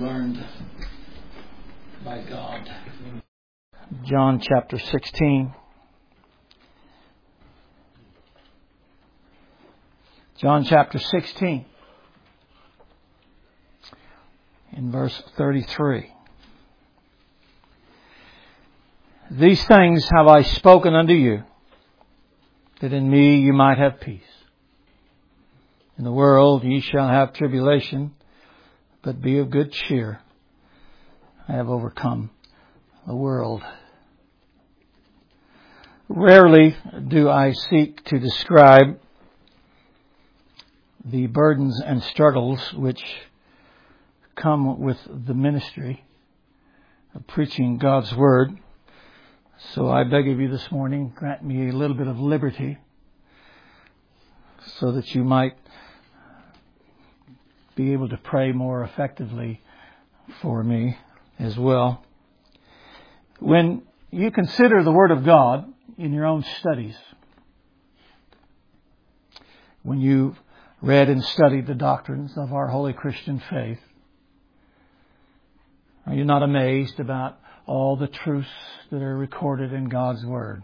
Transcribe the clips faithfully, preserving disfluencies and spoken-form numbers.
learned by God. John chapter sixteen. John chapter sixteen. In verse thirty-three. These things have I spoken unto you, that in me you might have peace. In the world ye shall have tribulation, but be of good cheer. I have overcome the world. Rarely do I seek to describe the burdens and struggles which come with the ministry of preaching God's Word. So I beg of you this morning, grant me a little bit of liberty so that you might be able to pray more effectively for me as well. When you consider the Word of God in your own studies, when you've read and studied the doctrines of our holy Christian faith, are you not amazed about all the truths that are recorded in God's Word?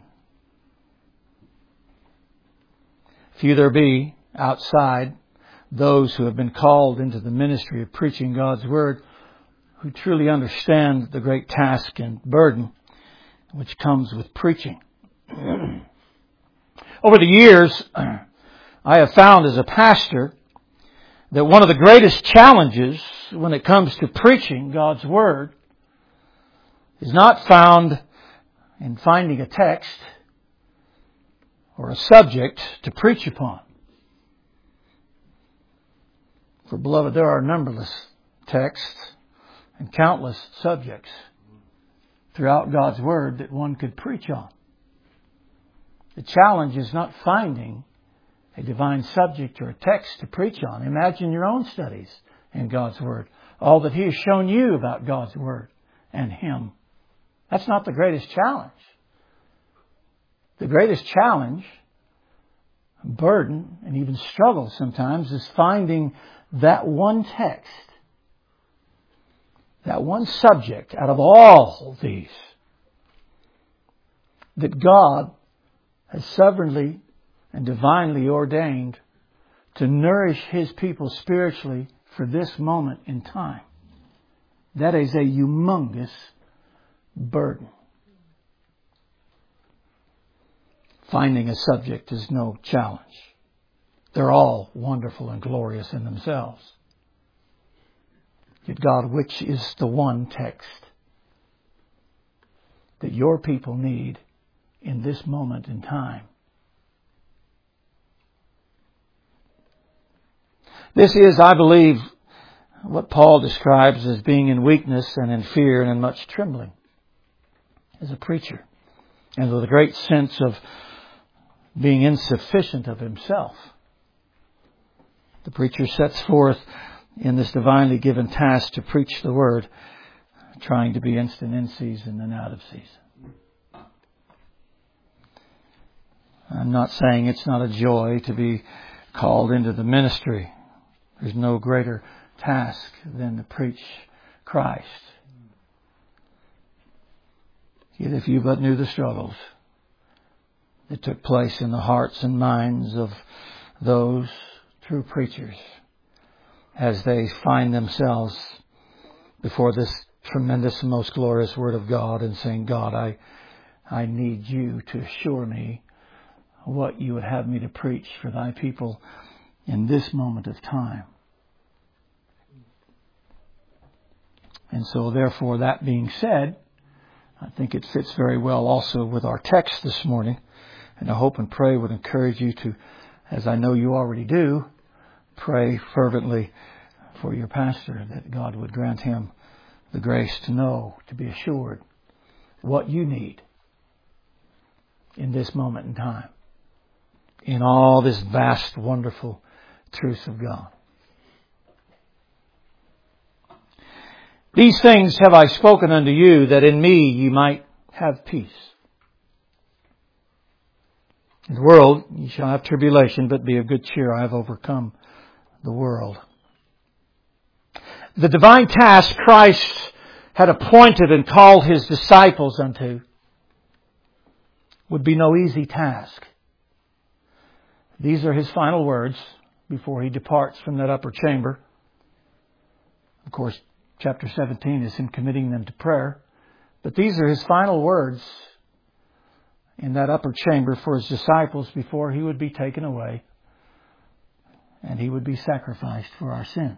Few there be outside those who have been called into the ministry of preaching God's Word who truly understand the great task and burden which comes with preaching. Over the years, I have found as a pastor that one of the greatest challenges when it comes to preaching God's Word is not found in finding a text or a subject to preach upon. For beloved, there are numberless texts and countless subjects throughout God's Word that one could preach on. The challenge is not finding a divine subject or a text to preach on. Imagine your own studies in God's Word. All that He has shown you about God's Word and Him. That's not the greatest challenge. The greatest challenge, burden, and even struggle sometimes is finding that one text, that one subject out of all these that God has sovereignly and divinely ordained to nourish His people spiritually for this moment in time. That is a humongous burden. Finding a subject is no challenge. They're all wonderful and glorious in themselves. Yet God, which is the one text that your people need in this moment in time? This is, I believe, what Paul describes as being in weakness and in fear and in much trembling as a preacher, and with a great sense of being insufficient of himself. The preacher sets forth in this divinely given task to preach the Word, trying to be instant in season and out of season. I'm not saying it's not a joy to be called into the ministry. There's no greater task than to preach Christ. Yet if you but knew the struggles that took place in the hearts and minds of those true preachers as they find themselves before this tremendous and most glorious Word of God and saying, God, I, I need you to assure me what you would have me to preach for thy people in this moment of time. And so therefore, that being said, I think it fits very well also with our text this morning. And I hope and pray would encourage you to, as I know you already do, pray fervently for your pastor that God would grant him the grace to know, to be assured what you need in this moment in time, in all this vast, wonderful truth of God. These things have I spoken unto you, that in me ye might have peace. In the world ye shall have tribulation, but be of good cheer. I have overcome the world. the divine task Christ had appointed and called His disciples unto would be no easy task. These are His final words before He departs from that upper chamber. Of course, chapter seventeen is Him committing them to prayer. But these are His final words in that upper chamber for His disciples before He would be taken away and He would be sacrificed for our sins.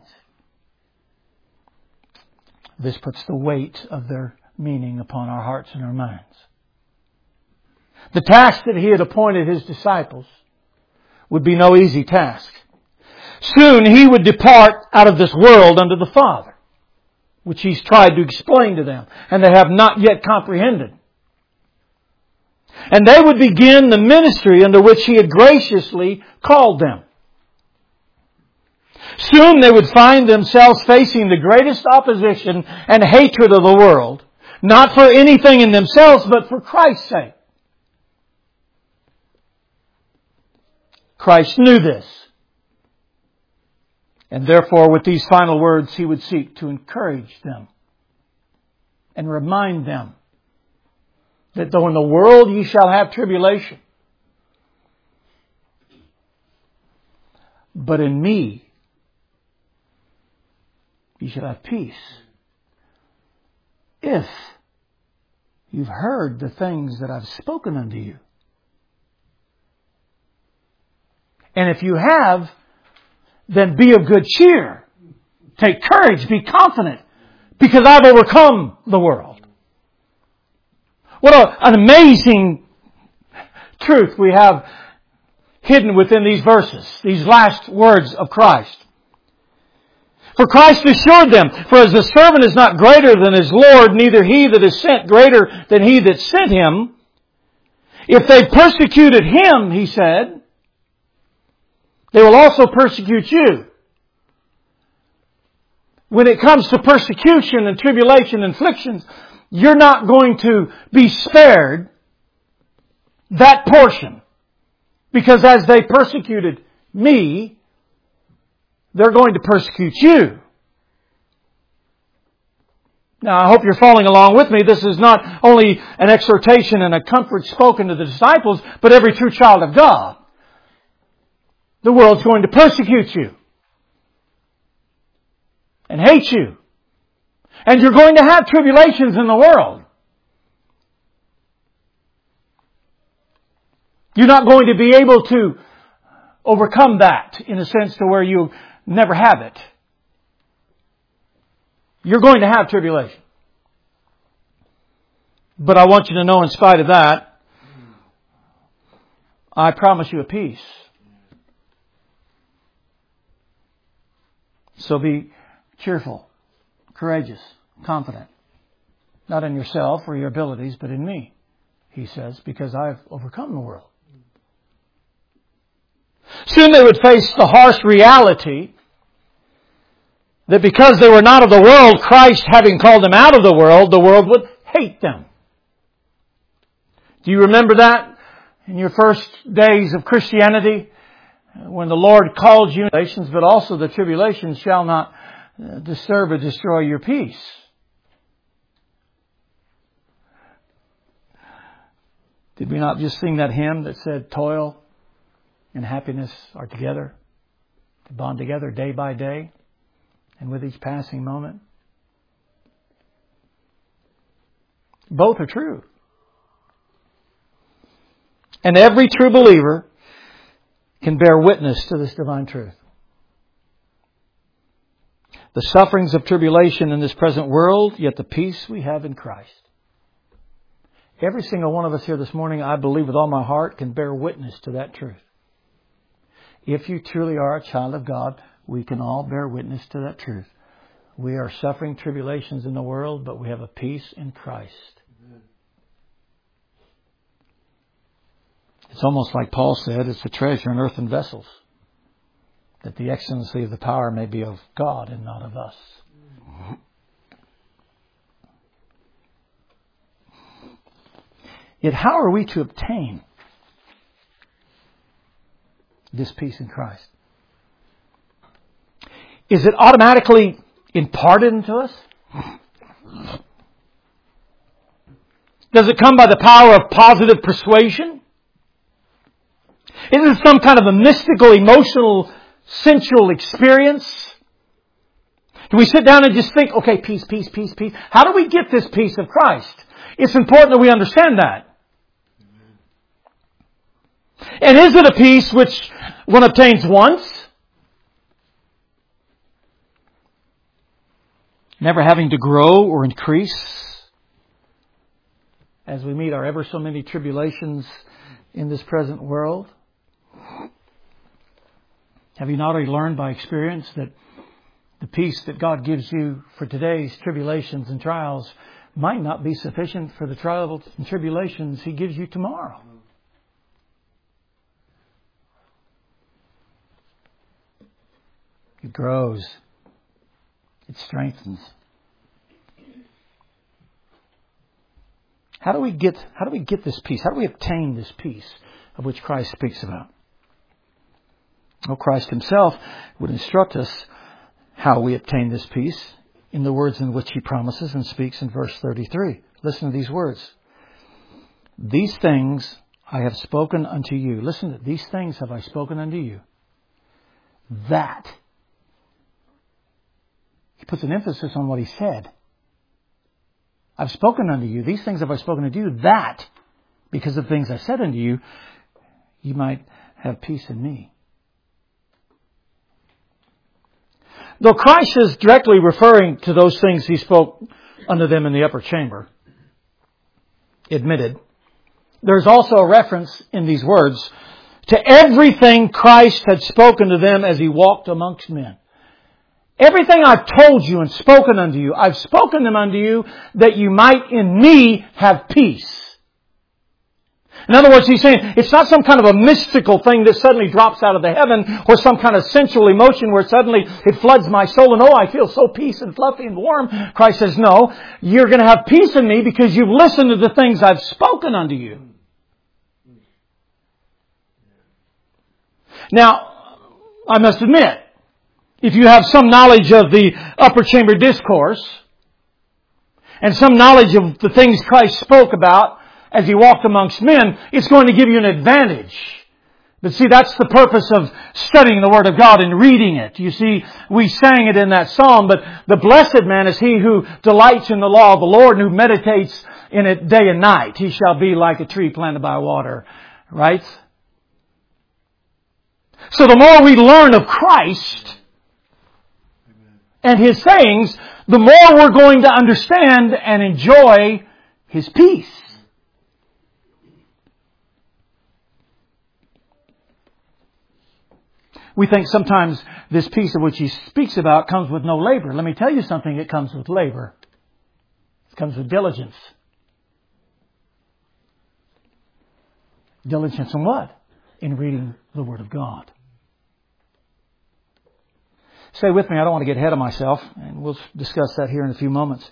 This puts the weight of their meaning upon our hearts and our minds. The task that He had appointed His disciples would be no easy task. Soon He would depart out of this world unto the Father, which He's tried to explain to them, and they have not yet comprehended. And they would begin the ministry under which He had graciously called them. Soon they would find themselves facing the greatest opposition and hatred of the world, not for anything in themselves, but for Christ's sake. Christ knew this. And therefore, with these final words, He would seek to encourage them and remind them that though in the world ye shall have tribulation, but in me ye shall have peace. If you've heard the things that I've spoken unto you. And if you have, then be of good cheer. Take courage, be confident, because I've overcome the world. What a, an amazing truth we have hidden within these verses, these last words of Christ. For Christ assured them, for as the servant is not greater than his Lord, neither he that is sent greater than he that sent him. If they persecuted him, He said, they will also persecute you. When it comes to persecution and tribulation and afflictions, you're not going to be spared that portion. Because as they persecuted me, they're going to persecute you. Now, I hope you're following along with me. This is not only an exhortation and a comfort spoken to the disciples, but every true child of God. The world's going to persecute you and hate you. And you're going to have tribulations in the world. You're not going to be able to overcome that in a sense to where you never have it. You're going to have tribulation. But I want you to know, in spite of that, I promise you a peace. So be cheerful, courageous, confident. Not in yourself or your abilities, but in me, He says, because I've overcome the world. Soon they would face the harsh reality that because they were not of the world, Christ having called them out of the world, the world would hate them. Do you remember that in your first days of Christianity? When the Lord called you, but also the tribulations shall not disturb or destroy your peace. Did we not just sing that hymn that said, toil and happiness are together, to bond together day by day, and with each passing moment? Both are true. And every true believer can bear witness to this divine truth. The sufferings of tribulation in this present world, yet the peace we have in Christ. Every single one of us here this morning, I believe with all my heart, can bear witness to that truth. If you truly are a child of God, we can all bear witness to that truth. We are suffering tribulations in the world, but we have a peace in Christ. It's almost like Paul said, it's a treasure in earthen vessels, that the excellency of the power may be of God and not of us. Yet how are we to obtain this peace in Christ? Is it automatically imparted into us? Does it come by the power of positive persuasion? Is it some kind of a mystical, emotional, sensual experience? Do we sit down and just think, okay, peace, peace, peace, peace? How do we get this peace of Christ? It's important that we understand that. And is it a peace which one obtains once, never having to grow or increase as we meet our ever so many tribulations in this present world? Have you not already learned by experience that the peace that God gives you for today's tribulations and trials might not be sufficient for the trials and tribulations He gives you tomorrow? It grows. It strengthens. How do we get, how do we get this peace? How do we obtain this peace of which Christ speaks about? Well, Christ Himself would instruct us how we obtain this peace in the words in which He promises and speaks in verse thirty-three. Listen to these words. These things I have spoken unto you. Listen to these things have I spoken unto you. That. He puts an emphasis on what He said. I've spoken unto you. These things have I spoken unto you. That, because of things I said unto you, you might have peace in me. Though Christ is directly referring to those things He spoke unto them in the upper chamber, admitted, there's also a reference in these words to everything Christ had spoken to them as He walked amongst men. Everything I've told you and spoken unto you, I've spoken them unto you that you might in me have peace. In other words, He's saying it's not some kind of a mystical thing that suddenly drops out of the heaven or some kind of sensual emotion where suddenly it floods my soul and oh, I feel so peace and fluffy and warm. Christ says, no, you're going to have peace in me because you've listened to the things I've spoken unto you. Now, I must admit, if you have some knowledge of the upper chamber discourse and some knowledge of the things Christ spoke about as He walked amongst men, it's going to give you an advantage. But see, that's the purpose of studying the Word of God and reading it. You see, we sang it in that psalm, but the blessed man is he who delights in the law of the Lord and who meditates in it day and night. He shall be like a tree planted by water. Right? So the more we learn of Christ and His sayings, the more we're going to understand and enjoy His peace. We think sometimes this peace of which He speaks about comes with no labor. Let me tell you something, it comes with labor. It comes with diligence. Diligence in what? In reading the Word of God. Stay with me, I don't want to get ahead of myself, and we'll discuss that here in a few moments.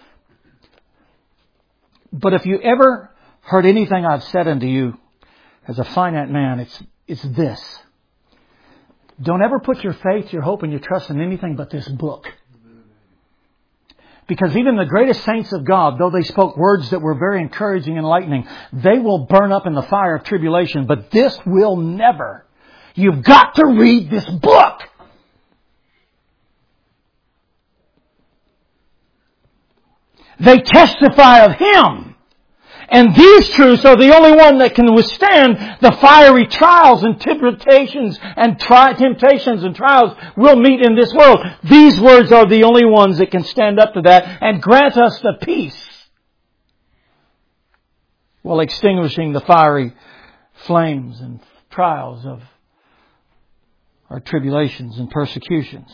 But if you ever heard anything I've said unto you as a finite man, it's it's this. Don't ever put your faith, your hope, and your trust in anything but this book. Because even the greatest saints of God, though they spoke words that were very encouraging and enlightening, they will burn up in the fire of tribulation. But this will never. You've got to read this book. They testify of Him. And these truths are the only one that can withstand the fiery trials and temptations and tri- temptations and trials we'll meet in this world. These words are the only ones that can stand up to that and grant us the peace while extinguishing the fiery flames and trials of our tribulations and persecutions.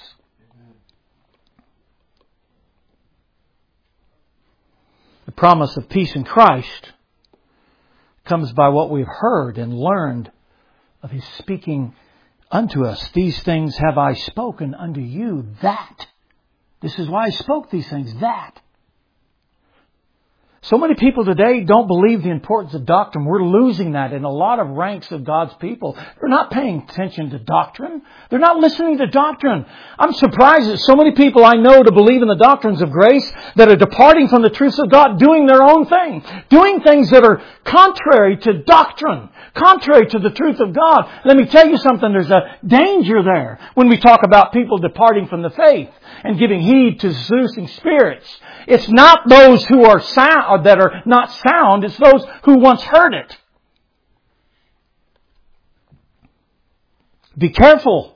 The promise of peace in Christ comes by what we've heard and learned of His speaking unto us. These things have I spoken unto you, that. This is why I spoke these things, that. So many people today don't believe the importance of doctrine. We're losing that in a lot of ranks of God's people. They're not paying attention to doctrine. They're not listening to doctrine. I'm surprised that so many people I know to believe in the doctrines of grace that are departing from the truths of God, doing their own thing, doing things that are contrary to doctrine, contrary to the truth of God. Let me tell you something. There's a danger there when we talk about people departing from the faith and giving heed to seducing spirits. It's not those who are sound, that are not sound. It's those who once heard it. Be careful.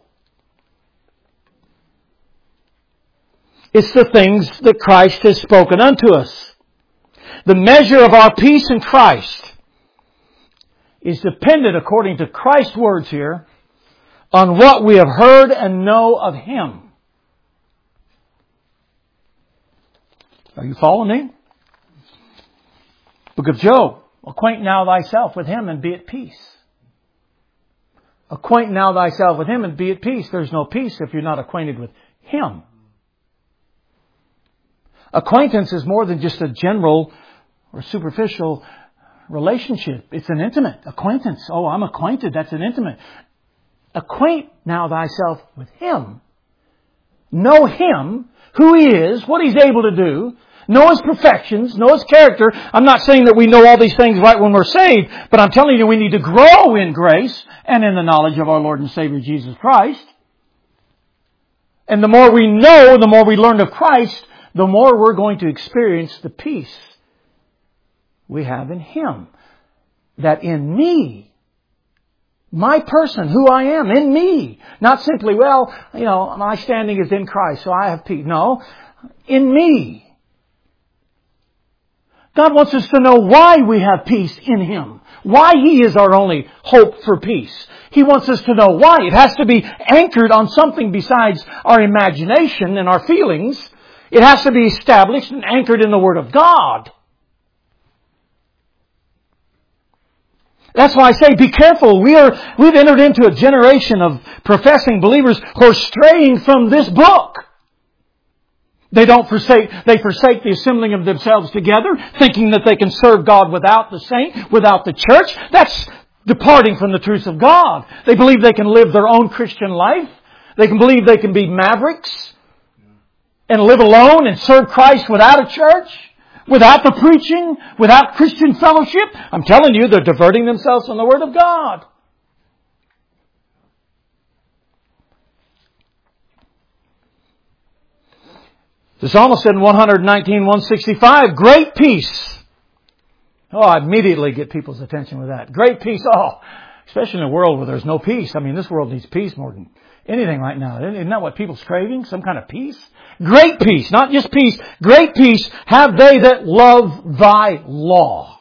It's the things that Christ has spoken unto us. The measure of our peace in Christ is dependent, according to Christ's words here, on what we have heard and know of Him. Are you following me? Book of Job. Acquaint now thyself with Him and be at peace. Acquaint now thyself with Him and be at peace. There's no peace if you're not acquainted with Him. Acquaintance is more than just a general or superficial relationship. It's an intimate acquaintance. Oh, I'm acquainted. That's an intimate. Acquaint now thyself with Him. Know Him, who He is, what He's able to do. Know His perfections, know His character. I'm not saying that we know all these things right when we're saved, but I'm telling you we need to grow in grace and in the knowledge of our Lord and Savior Jesus Christ. And the more we know, the more we learn of Christ, the more we're going to experience the peace we have in Him. That in me, my person, who I am, in me. Not simply, well, you know, my standing is in Christ, so I have peace. No, in me. God wants us to know why we have peace in Him. Why He is our only hope for peace. He wants us to know why. It has to be anchored on something besides our imagination and our feelings. It has to be established and anchored in the Word of God. That's why I say be careful. We are, we've entered into a generation of professing believers who are straying from this book. They don't forsake, they forsake the assembling of themselves together, thinking that they can serve God without the saint, without the church. That's departing from the truths of God. They believe they can live their own Christian life. They can believe they can be mavericks and live alone and serve Christ without a church, without the preaching, without Christian fellowship. I'm telling you, they're diverting themselves from the Word of God. The psalmist said in one nineteen, one sixty-five, great peace. Oh, I immediately get people's attention with that. Great peace. Oh, especially in a world where there's no peace. I mean, this world needs peace more than anything right now. Isn't that what people's craving? Some kind of peace? Great peace. Not just peace. Great peace have they that love thy law.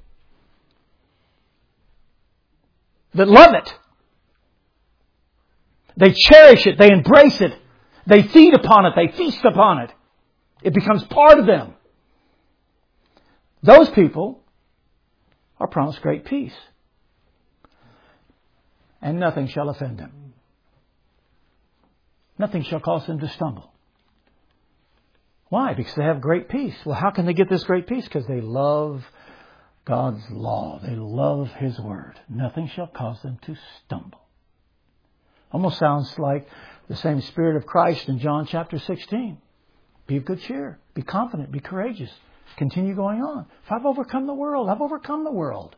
That love it. They cherish it. They embrace it. They feed upon it. They feast upon it. It becomes part of them. Those people are promised great peace. And nothing shall offend them. Nothing shall cause them to stumble. Why? Because they have great peace. Well, how can they get this great peace? Because they love God's law. They love His Word. Nothing shall cause them to stumble. Almost sounds like the same Spirit of Christ in John chapter sixteen. Be of good cheer. Be confident. Be courageous. Continue going on. If I've overcome the world, I've overcome the world.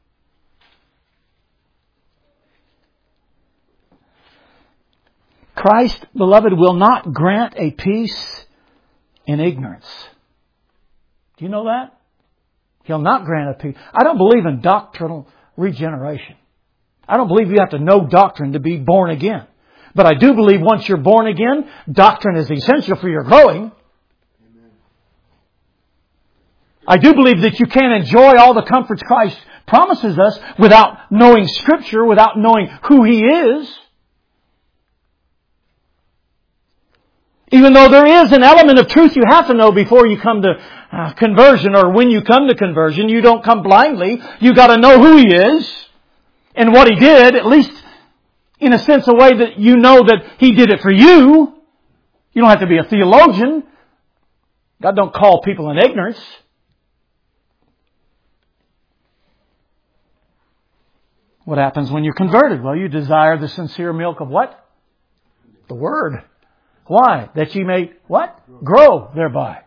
Christ, beloved, will not grant a peace in ignorance. Do you know that? He'll not grant a peace. I don't believe in doctrinal regeneration. I don't believe you have to know doctrine to be born again. But I do believe once you're born again, doctrine is essential for your growing. I do believe that you can't enjoy all the comforts Christ promises us without knowing Scripture, without knowing who He is. Even though there is an element of truth you have to know before you come to uh, conversion, or when you come to conversion, you don't come blindly. You got to know who He is and what He did, at least in a sense, a way that you know that He did it for you. You don't have to be a theologian. God don't call people in ignorance. What happens when you're converted? Well, you desire the sincere milk of what? The Word. Why? That ye may, what? Grow thereby.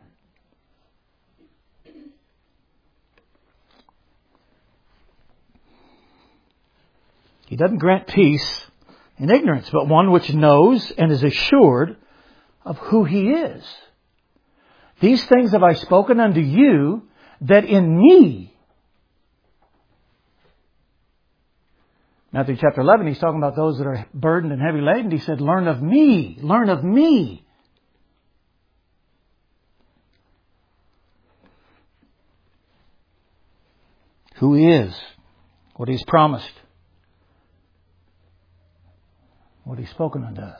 He doesn't grant peace in ignorance, but one which knows and is assured of who He is. These things have I spoken unto you, that in me. Matthew chapter eleven, He's talking about those that are burdened and heavy laden. He said, learn of me. Learn of me. Who He is. What He's promised. What He's spoken unto us.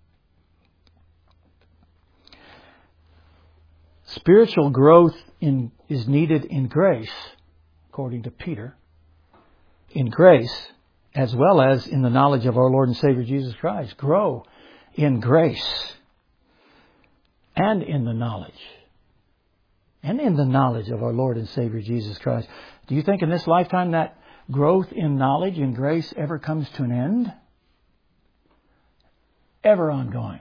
Spiritual growth in, is needed in grace, according to Peter. In grace, as well as in the knowledge of our Lord and Savior Jesus Christ. Grow in grace. And in the knowledge. And in the knowledge of our Lord and Savior Jesus Christ. Do you think in this lifetime that growth in knowledge and grace ever comes to an end? Ever ongoing.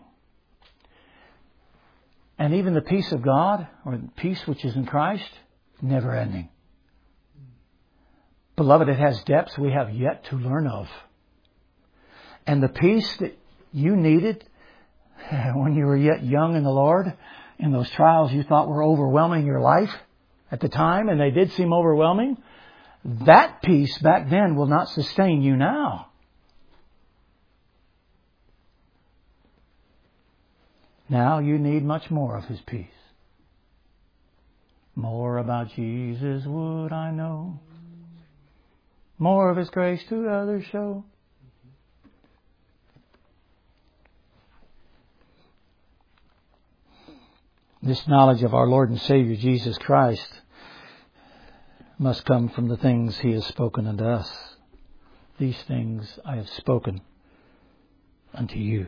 And even the peace of God, or the peace which is in Christ, never ending. Beloved, it has depths we have yet to learn of. And the peace that you needed when you were yet young in the Lord, in those trials you thought were overwhelming your life at the time, and they did seem overwhelming, that peace back then will not sustain you now. Now you need much more of His peace. More about Jesus would I know. More of His grace to others show. This knowledge of our Lord and Savior Jesus Christ must come from the things He has spoken unto us. These things I have spoken unto you.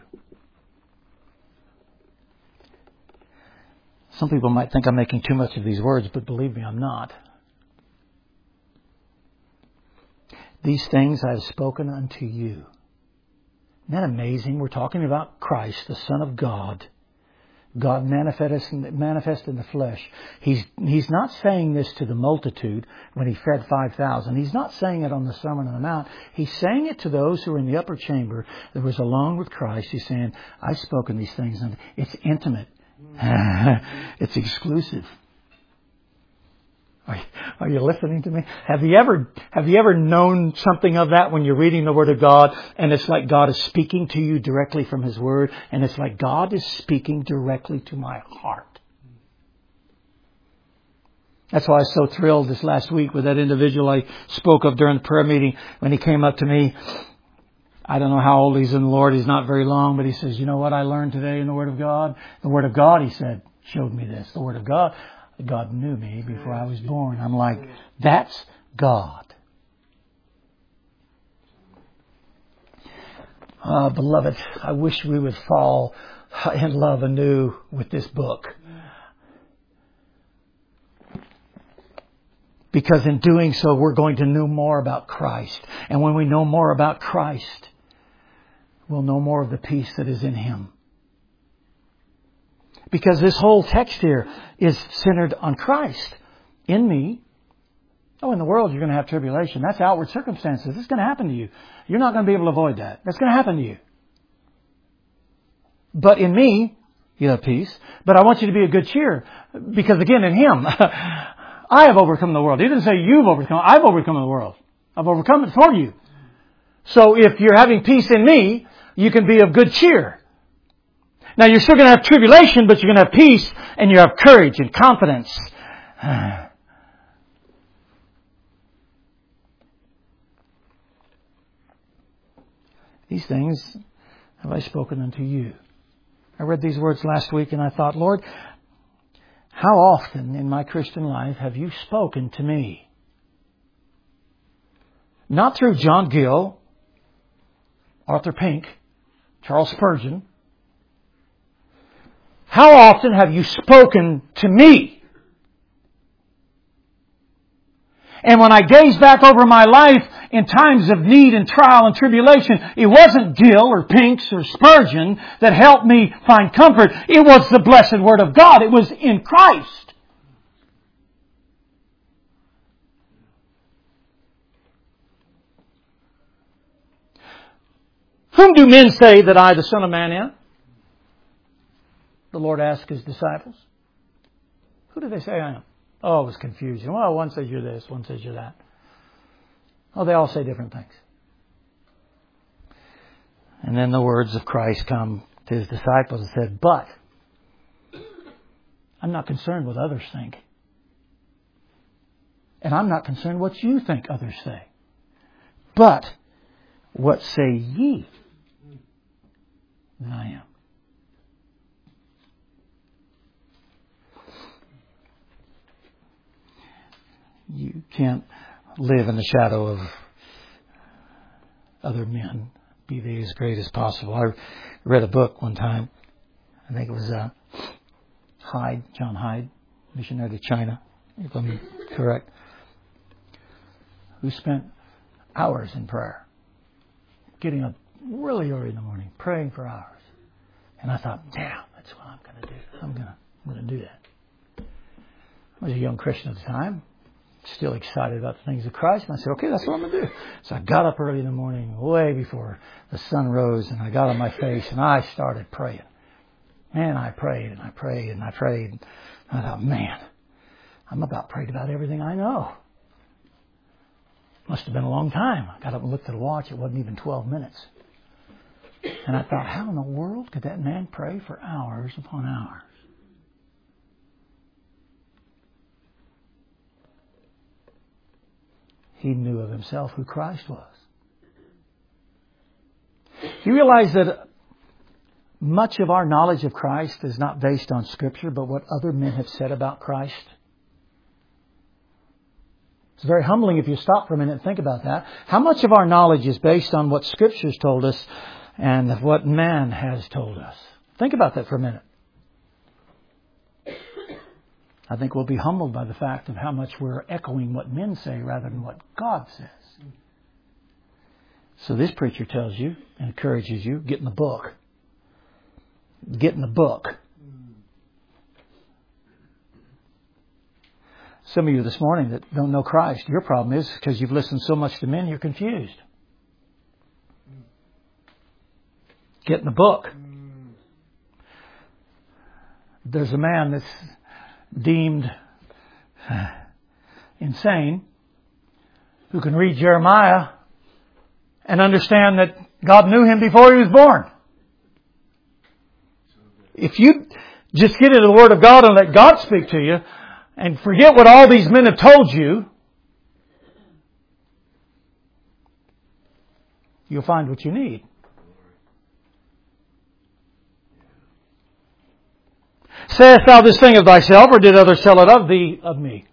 Some people might think I'm making too much of these words, but believe me, I'm not. These things I have spoken unto you. Isn't that amazing? We're talking about Christ, the Son of God. God manifest manifest in the flesh. He's, he's not saying this to the multitude when He fed five thousand. He's not saying it on the Sermon on the Mount. He's saying it to those who are in the upper chamber that was alone with Christ. He's saying, I've spoken these things. And it's intimate. It's exclusive. Are you, are you listening to me? Have you ever have you ever known something of that when you're reading the Word of God and it's like God is speaking to you directly from His Word, and it's like God is speaking directly to my heart? That's why I was so thrilled this last week with that individual I spoke of during the prayer meeting when he came up to me. I don't know how old he's in the Lord. He's not very long, but he says, you know what I learned today in the Word of God? The Word of God, he said, showed me this. The Word of God. God knew me before I was born. I'm like, that's God. Uh, beloved, I wish we would fall in love anew with this book. Because in doing so, we're going to know more about Christ. And when we know more about Christ, we'll know more of the peace that is in Him. Because this whole text here is centered on Christ. In me. Oh, in the world you're going to have tribulation. That's outward circumstances. It's going to happen to you. You're not going to be able to avoid that. That's going to happen to you. But in me, you have peace. But I want you to be of good cheer. Because again, in Him, I have overcome the world. He didn't say you've overcome. I've overcome the world. I've overcome it for you. So if you're having peace in me, you can be of good cheer. Now you're still going to have tribulation, but you're going to have peace and you have courage and confidence. These things have I spoken unto you. I read these words last week and I thought, Lord, how often in my Christian life have you spoken to me? Not through John Gill, Arthur Pink, Charles Spurgeon. How often have you spoken to me? And when I gaze back over my life in times of need and trial and tribulation, it wasn't Gill or Pinks or Spurgeon that helped me find comfort. It was the blessed Word of God. It was in Christ. Whom do men say that I, the Son of Man, am? The Lord asked His disciples. Who do they say I am? Oh, it was confusion. Well, one says you're this, one says you're that. Oh, they all say different things. And then the words of Christ come to His disciples and said, but I'm not concerned what others think. And I'm not concerned what you think others say. But what say ye that I am? You can't live in the shadow of other men. Be they as great as possible. I read a book one time. I think it was uh, Hyde, John Hyde, missionary to China, if I'm correct, who spent hours in prayer, getting up really early in the morning, praying for hours. And I thought, damn, that's what I'm going to do. I'm going to I'm going to do that. I was a young Christian at the time, still excited about the things of Christ. And I said, okay, that's what I'm going to do. So I got up early in the morning, way before the sun rose, and I got on my face and I started praying. Man, I prayed and I prayed and I prayed. And I thought, man, I'm about prayed about everything I know. Must have been a long time. I got up and looked at the watch. It wasn't even twelve minutes. And I thought, how in the world could that man pray for hours upon hours? He knew of himself who Christ was. You realize that much of our knowledge of Christ is not based on Scripture, but what other men have said about Christ? It's very humbling if you stop for a minute and think about that. How much of our knowledge is based on what Scripture's told us and what man has told us? Think about that for a minute. I think we'll be humbled by the fact of how much we're echoing what men say rather than what God says. So this preacher tells you, encourages you, get in the book. Get in the book. Some of you this morning that don't know Christ, your problem is because you've listened so much to men, you're confused. Get in the book. There's a man that's deemed insane who can read Jeremiah and understand that God knew him before he was born. If you just get into the Word of God and let God speak to you and forget what all these men have told you, you'll find what you need. Sayest thou this thing of thyself, or did others tell it of thee, of me?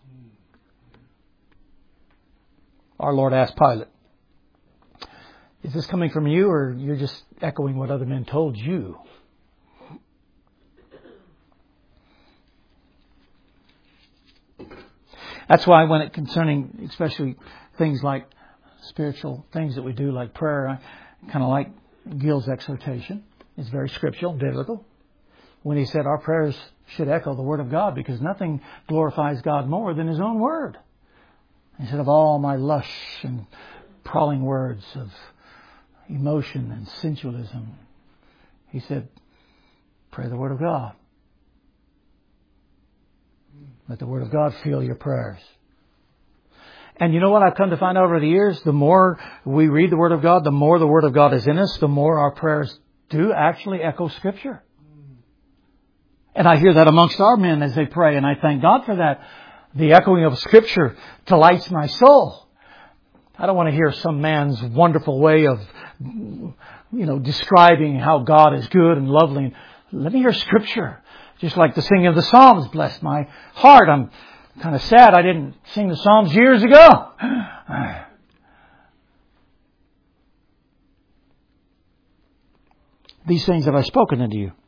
Our Lord asked Pilate, is this coming from you, or you're just echoing what other men told you? That's why when it concerning, especially things like spiritual things that we do, like prayer, I kind of like Gill's exhortation. It's very scriptural, biblical. When he said our prayers should echo the Word of God, because nothing glorifies God more than His own Word. He said, of all my lush and prowling words of emotion and sensualism, he said, pray the Word of God. Let the Word of God fill your prayers. And you know what I've come to find out over the years? The more we read the Word of God, the more the Word of God is in us, the more our prayers do actually echo Scripture. And I hear that amongst our men as they pray, and I thank God for that. The echoing of Scripture delights my soul. I don't want to hear some man's wonderful way of, you know, describing how God is good and lovely. Let me hear Scripture. Just like the singing of the Psalms blessed my heart. I'm kind of sad I didn't sing the Psalms years ago. These things have I spoken unto you.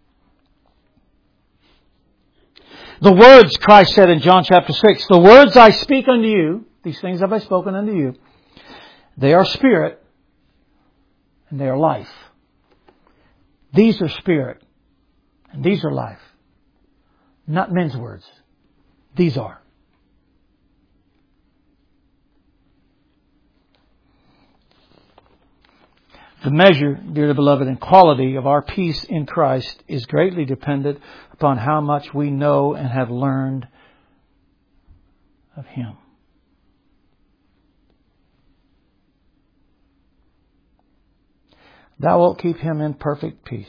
The words, Christ said in John chapter six, the words I speak unto you, these things have I spoken unto you, They are spirit and they are life. These are spirit and these are life. Not men's words. These are. The measure, dearly beloved, and quality of our peace in Christ is greatly dependent upon how much we know and have learned of Him. Thou wilt keep him in perfect peace.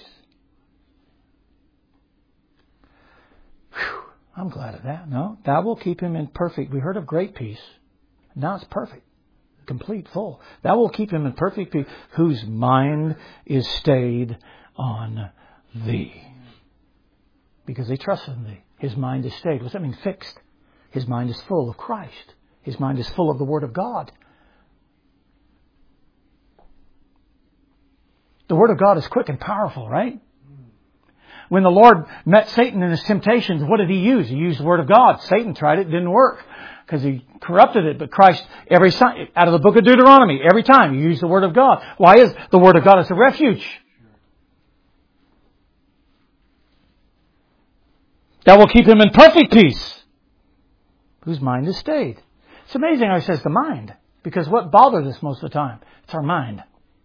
Whew, I'm glad of that. No, thou wilt keep him in perfect. We heard of great peace. Now it's perfect. Complete, full. Thou wilt keep him in perfect peace, whose mind is stayed on Thee. Because they trust in Thee. His mind is stayed. What's that mean? Fixed. His mind is full of Christ. His mind is full of the Word of God. The Word of God is quick and powerful, right? When the Lord met Satan in his temptations, what did He use? He used the Word of God. Satan tried it, didn't work. Because he corrupted it. But Christ, every out of the book of Deuteronomy, every time you use the Word of God. Why is the Word of God as a refuge? That will keep him in perfect peace, whose mind is stayed. It's amazing how he says the mind. Because what bothers us most of the time? It's our mind.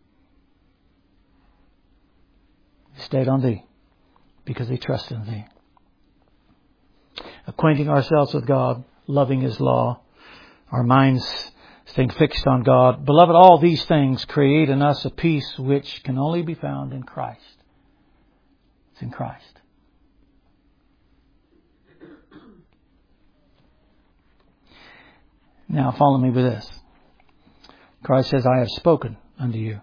Stayed on Thee, because they trust in Thee. Acquainting ourselves with God, loving His law, our minds staying fixed on God. Beloved, all these things create in us a peace which can only be found in Christ. It's in Christ. Now follow me with this. Christ says, I have spoken unto you.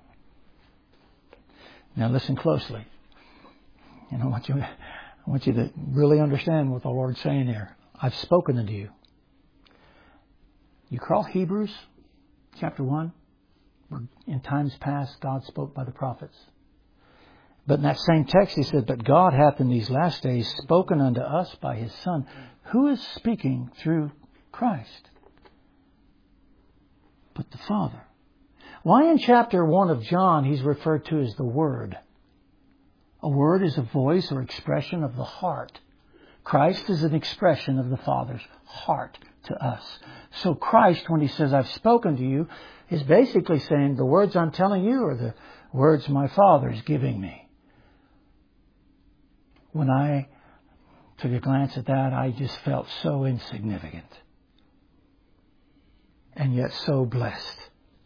Now listen closely. And I want you, I want you to really understand what the Lord's saying here. I've spoken unto you. You call Hebrews chapter one, where in times past God spoke by the prophets. But in that same text He said, but God hath in these last days spoken unto us by His Son. Who is speaking through Christ? But the Father. Why in chapter one of John He's referred to as the Word? A word is a voice or expression of the heart. Christ is an expression of the Father's heart to us. So Christ, when He says, I've spoken to you, is basically saying the words I'm telling you are the words my Father is giving me. When I took a glance at that, I just felt so insignificant. And yet so blessed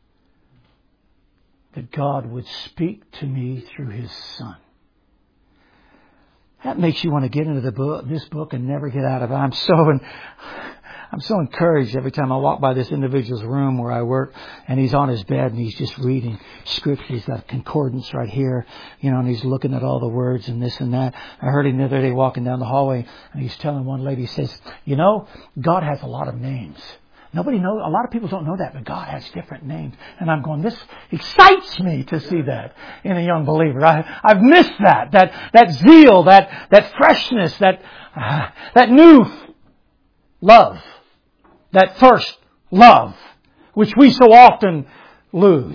that God would speak to me through His Son. That makes you want to get into the book, this book and never get out of it. I'm so, I'm so encouraged every time I walk by this individual's room where I work, and he's on his bed and he's just reading scripture. He's got a concordance right here, you know, and he's looking at all the words and this and that. I heard him the other day walking down the hallway, and he's telling one lady, he says, you know, God has a lot of names. Nobody knows, a lot of people don't know that, but God has different names. And I'm going, this excites me to see that in a young believer. I, I've missed that, that, that zeal, that, that freshness, that, uh, that new love, that first love, which we so often lose.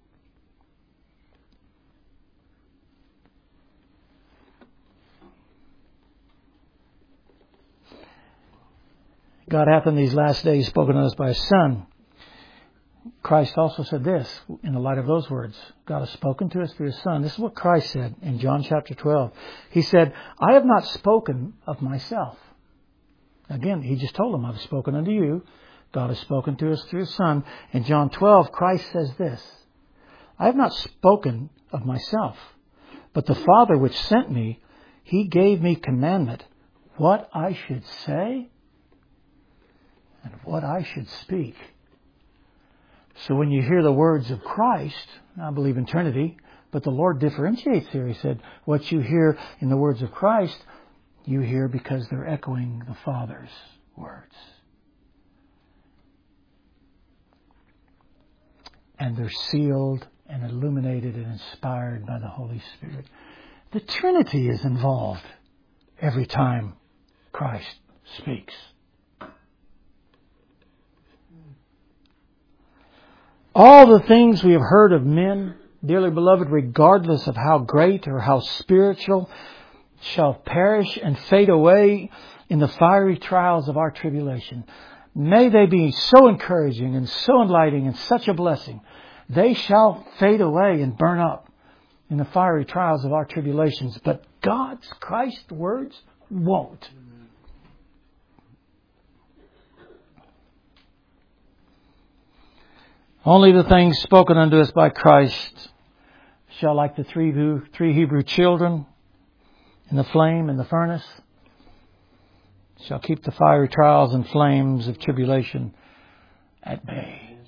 God hath in these last days spoken to us by His Son. Christ also said this, in the light of those words. God has spoken to us through His Son. This is what Christ said in John chapter twelve. He said, I have not spoken of myself. Again, He just told them, I've spoken unto you. God has spoken to us through His Son. In John twelve, Christ says this, I have not spoken of myself, but the Father which sent me, He gave me commandment, what I should say and what I should speak. So when you hear the words of Christ, I believe in Trinity, but the Lord differentiates here. He said, what you hear in the words of Christ, you hear because they're echoing the Father's words. And they're sealed and illuminated and inspired by the Holy Spirit. The Trinity is involved every time Christ speaks. All the things we have heard of men, dearly beloved, regardless of how great or how spiritual, shall perish and fade away in the fiery trials of our tribulation. May they be so encouraging and so enlightening and such a blessing. They shall fade away and burn up in the fiery trials of our tribulations. But God's Christ's words won't. Only the things spoken unto us by Christ shall, like the three, three Hebrew children in the flame in the furnace, shall keep the fiery trials and flames of tribulation at bay.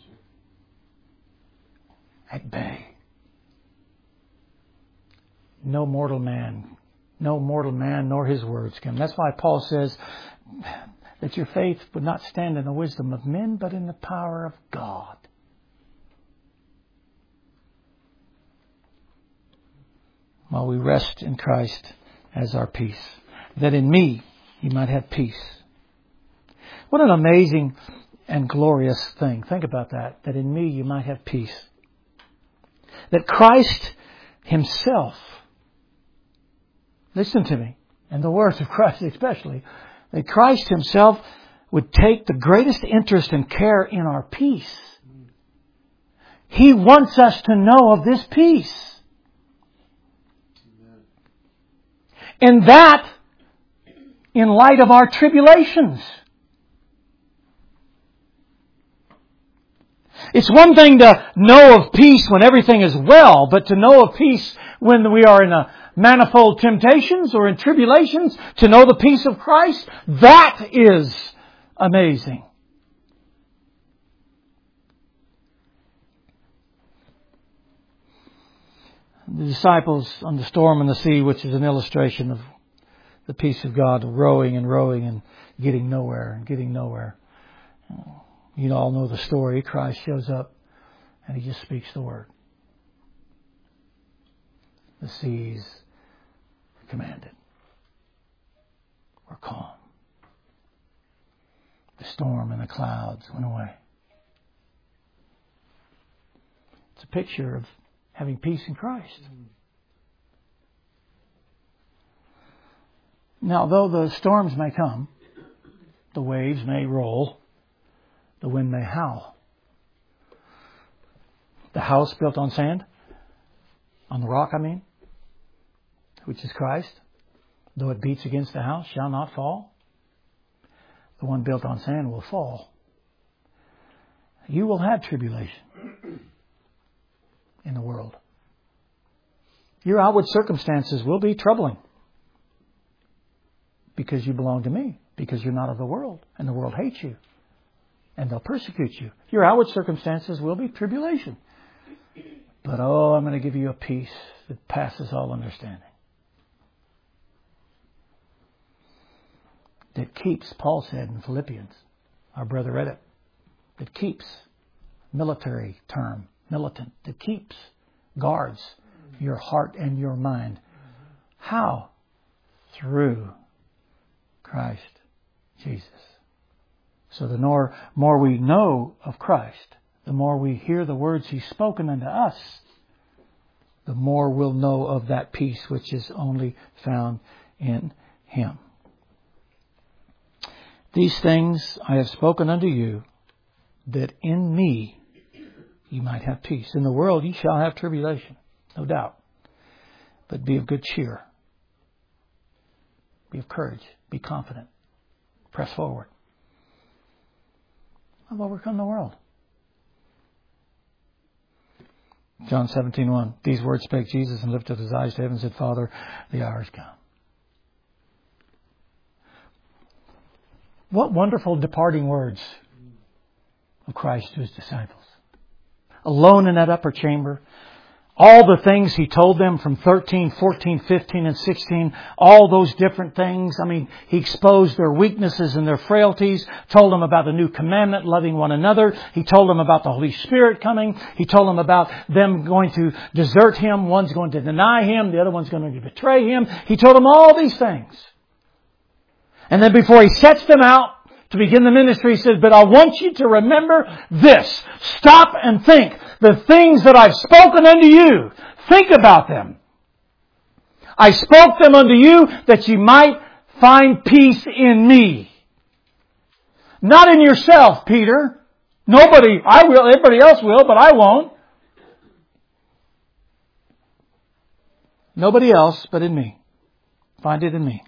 At bay. No mortal man, no mortal man nor his words can. That's why Paul says that your faith would not stand in the wisdom of men, but in the power of God. While we rest in Christ as our peace, that in me you might have peace. What an amazing and glorious thing. Think about that. That in me you might have peace. That Christ Himself, listen to me, and the words of Christ especially, that Christ Himself would take the greatest interest and care in our peace. He wants us to know of this peace. And that in light of our tribulations. It's one thing to know of peace when everything is well, but to know of peace when we are in a manifold temptations or in tribulations, to know the peace of Christ, that is amazing. The disciples on the storm in the sea, which is an illustration of the peace of God, rowing and rowing and getting nowhere and getting nowhere. You all know the story. Christ shows up and He just speaks the word. The seas are commanded. We're calm. The storm and the clouds went away. It's a picture of having peace in Christ. Now, though the storms may come, the waves may roll, the wind may howl. The house built on sand, on the rock, I mean, which is Christ, though it beats against the house, shall not fall. The one built on sand will fall. You will have tribulation in the world. Your outward circumstances will be troubling because you belong to me, because you're not of the world, and the world hates you, and they'll persecute you. Your outward circumstances will be tribulation. But oh, I'm going to give you a peace that passes all understanding. That keeps, Paul said in Philippians, our brother read it, that keeps, military term, militant, that keeps, guards your heart and your mind. How? Through Christ Jesus. So the more, more we know of Christ, the more we hear the words He's spoken unto us, the more we'll know of that peace which is only found in Him. These things I have spoken unto you, that in me you might have peace. In the world ye shall have tribulation, no doubt. But be of good cheer. Be of courage. Be confident. Press forward. I've overcome the world. John seventeen one. These words spake Jesus and lifted His eyes to heaven and said, Father, the hour is come. What wonderful departing words of Christ to His disciples. Alone in that upper chamber. All the things He told them from thirteen, fourteen, fifteen, and sixteen. All those different things. I mean, He exposed their weaknesses and their frailties. Told them about the new commandment, loving one another. He told them about the Holy Spirit coming. He told them about them going to desert Him. One's going to deny Him. The other one's going to betray Him. He told them all these things. And then before He sets them out to begin the ministry, he says, but I want you to remember this. Stop and think. The things that I've spoken unto you, think about them. I spoke them unto you that you might find peace in me. Not in yourself, Peter. Nobody, I will, everybody else will, but I won't. Nobody else but in me. Find it in me.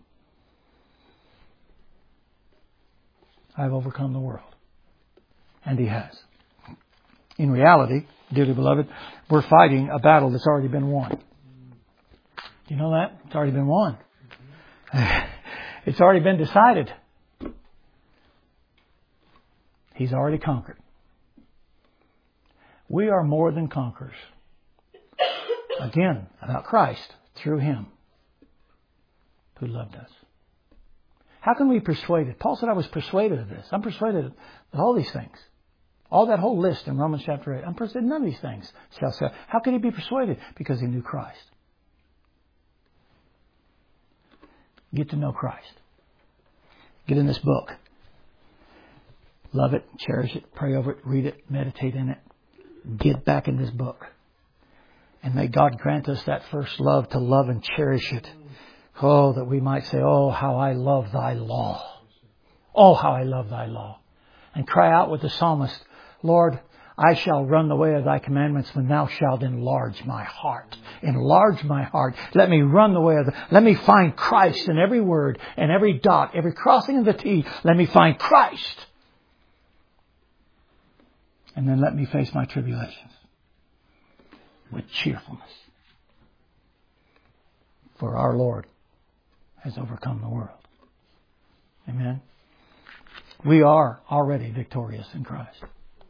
I've overcome the world. And He has. In reality, dearly beloved, we're fighting a battle that's already been won. Do you know that? It's already been won. It's already been decided. He's already conquered. We are more than conquerors. Again, about Christ, through Him who loved us. How can we be persuaded? Paul said, I was persuaded of this. I'm persuaded of all these things. All that whole list in Romans chapter eight. I'm persuaded none of these things shall say. How could he be persuaded? Because he knew Christ. Get to know Christ. Get in this book. Love it, cherish it, pray over it, read it, meditate in it. Get back in this book. And may God grant us that first love to love and cherish it. Oh, that we might say, oh, how I love thy law. Oh, how I love thy law. And cry out with the psalmist, Lord, I shall run the way of thy commandments when thou shalt enlarge my heart. Enlarge my heart. Let me run the way of the... Let me find Christ in every word and every dot, every crossing of the T. Let me find Christ. And then let me face my tribulations with cheerfulness. For our Lord has overcome the world. Amen. We are already victorious in Christ.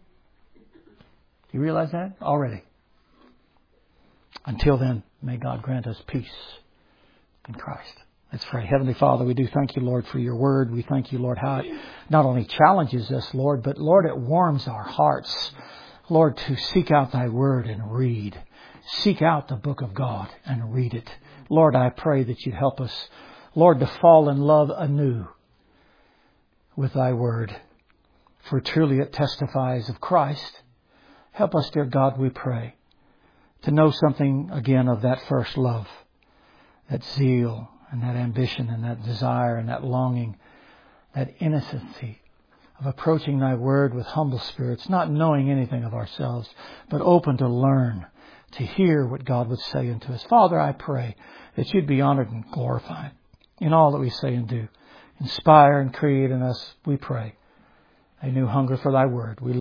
Do you realize that? Already. Until then, may God grant us peace in Christ. Let's pray. Heavenly Father, we do thank you, Lord, for your word. We thank you, Lord, how it not only challenges us, Lord, but, Lord, it warms our hearts, Lord, to seek out thy word and read. Seek out the book of God and read it. Lord, I pray that you'd help us, Lord, to fall in love anew with thy word. For truly it testifies of Christ. Help us, dear God, we pray, to know something again of that first love, that zeal and that ambition and that desire and that longing, that innocency of approaching thy word with humble spirits, not knowing anything of ourselves, but open to learn, to hear what God would say unto us. Father, I pray that you'd be honored and glorified in all that we say and do. Inspire and create in us, we pray, a new hunger for thy word. We